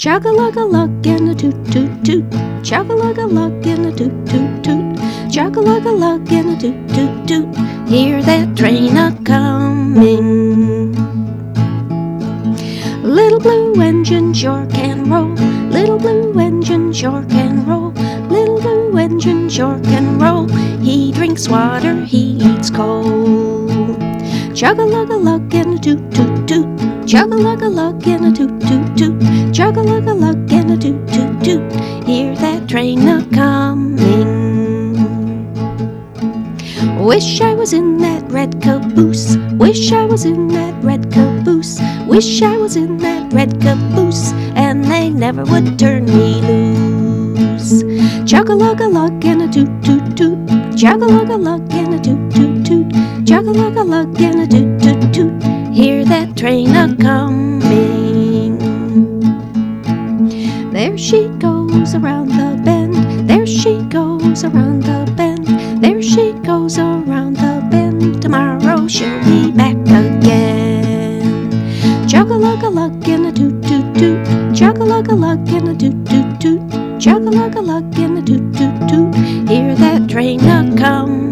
Chug-a-lug-a-lug and a toot-toot-toot. Chug-a-lug-a-lug and a toot-toot-toot. Chug-a-lug-a-lug and a toot-toot-toot. Hear that train a-coming. Little blue engine sure can roll. Little blue engine sure can roll. Little blue engine sure can roll. He drinks water, he eats coal. Chug-a-lug-a-lug and a toot-toot-toot. Chug-a-lug-a-lug and a toot-toot-toot. Chug-a-lug-a-lug and a toot-toot-toot. Hear that train a-coming. Wish I was in that red caboose. Wish I was in that red caboose. Wish I was in that red caboose, and they never would turn me loose. Chug-a-lug-a-lug and a toot-toot-toot. Chug-a-lug-a-lug and a toot-toot-toot. Chug-a-lug-a-lug and a toot-toot-toot. Hear that train a-coming. There she goes around the bend. There she goes around the bend. There she goes around the bend. Tomorrow she'll be back again. Chug-a-lug-a-lug and a toot-toot-toot. Chug-a-lug-a-lug and a toot-toot-toot. Chug-a-lug-a-lug and a toot-toot-toot. Hear that train a-coming.